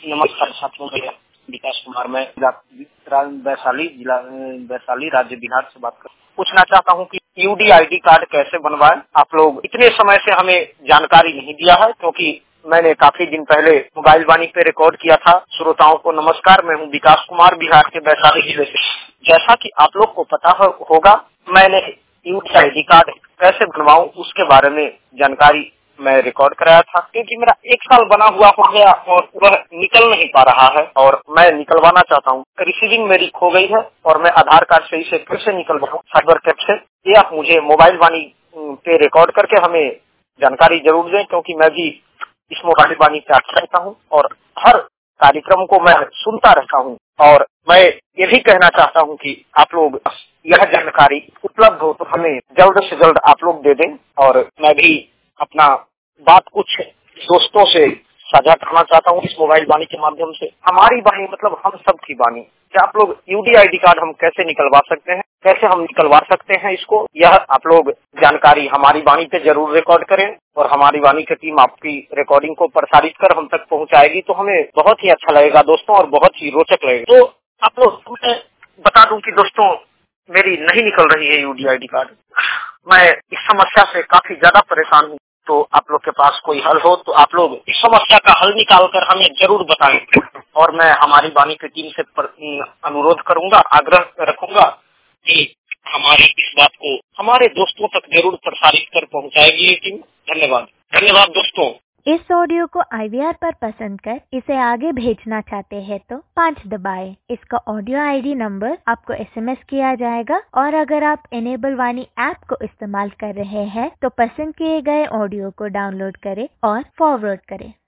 नमस्कार साथियों, मैं विकास कुमार, मैं जिला वैशाली राज्य बिहार से बात कर पूछना चाहता हूं कि यूडीआईडी कार्ड कैसे बनवाएं। आप लोग इतने समय से हमें जानकारी नहीं दिया है, क्योंकि मैंने काफी दिन पहले मोबाइल वाणी पे रिकॉर्ड किया था। श्रोताओं को नमस्कार, मैं हूं विकास कुमार, बिहार के वैशाली जिले से। जैसा कि आप लोग को पता होगा, मैंने यूडीआईडी कार्ड कैसे बनवाऊं उसके बारे में जानकारी मैं रिकॉर्ड कराया था, क्योंकि मेरा 1 साल बना हुआ हो गया और वह निकल नहीं पा रहा है और मैं निकलवाना चाहता हूँ। रिसीविंग मेरी खो गई है और मैं आधार कार्ड से इसे फिर से निकलवाऊं साइबर कैफ से। ये आप मुझे मोबाइल वाणी पे रिकॉर्ड करके हमें जानकारी जरूर दें, क्योंकि मैं भी इस मोबाइल वाणी पे अच्छा रहता हूँ और हर कार्यक्रम को मैं सुनता रहता हूँ। और मैं ये भी कहना चाहता हूँ कि आप लोग यह जानकारी उपलब्ध हो तो हमें जल्द से जल्द आप लोग दे दें। और मैं भी अपना बात कुछ दोस्तों से साझा करना चाहता हूँ इस मोबाइल वाणी के माध्यम से। हमारी वाणी मतलब हम सब की वाणी। क्या आप लोग यूडीआईडी कार्ड हम कैसे निकलवा सकते हैं, कैसे हम निकलवा सकते हैं इसको, यह आप लोग जानकारी हमारी वाणी पे जरूर रिकॉर्ड करें और हमारी वाणी की टीम आपकी रिकॉर्डिंग को प्रसारित कर हम तक पहुंचाएगी, तो हमें बहुत ही अच्छा लगेगा दोस्तों और बहुत ही रोचक लगेगा। तो आप लोग मैं बता दूं कि दोस्तों, मेरी नहीं निकल रही है यूडीआईडी कार्ड। मैं इस समस्या से काफी ज्यादा परेशान हूँ। तो आप लोग के पास कोई हल हो तो आप लोग इस समस्या का हल निकाल कर हमें जरूर बताएं। और मैं हमारी वाणी की टीम से अनुरोध करूंगा, आग्रह रखूंगा कि हमारी इस बात को हमारे दोस्तों तक जरूर प्रसारित कर पहुंचाएगी ये टीम। धन्यवाद। धन्यवाद दोस्तों। इस ऑडियो को IVR पर पसंद कर इसे आगे भेजना चाहते हैं तो 5 दबाएं। इसका ऑडियो ID नंबर आपको SMS किया जाएगा। और अगर आप इनेबल वाणी ऐप को इस्तेमाल कर रहे हैं तो पसंद किए गए ऑडियो को डाउनलोड करें और फॉरवर्ड करें।